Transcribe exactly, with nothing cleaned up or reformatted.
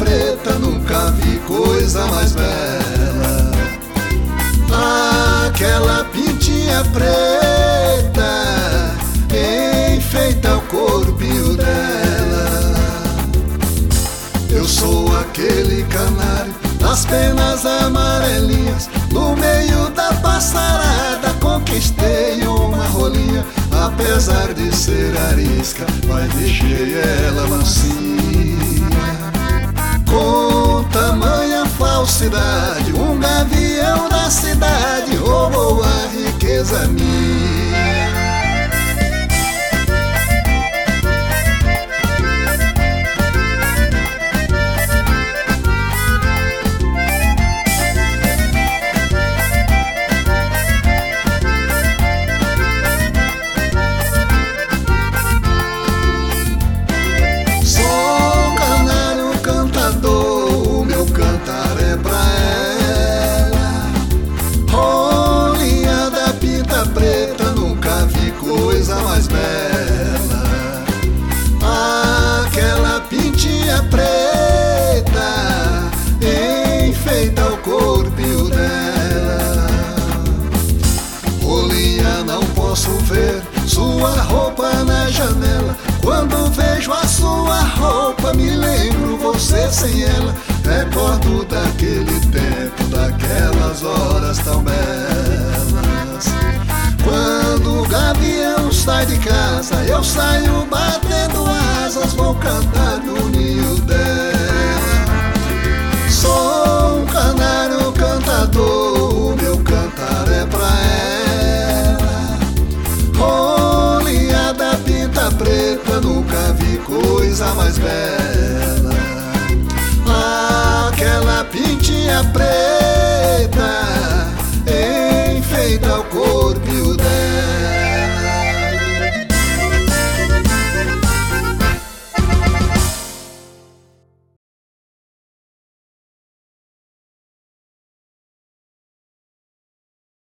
preta, nunca vi coisa mais bela. Aquela pintinha preta enfeita o corpinho dela. Eu sou aquele canário das penas amarelinhas, no meio da passarada conquistei uma rolinha. Apesar de ser arisca, mas deixei ela mansinha. Com tamanha falsidade, um gavião da cidade roubou a riqueza minha. Coisa mais bela, aquela pintinha preta enfeita o corpinho dela. Rolinha, não posso ver sua roupa na janela. Quando vejo a sua roupa, me lembro você sem ela. Recordo daquele tempo, daquelas horas tão belas. Quando o gavião sai de casa, eu saio batendo asas, vou cantar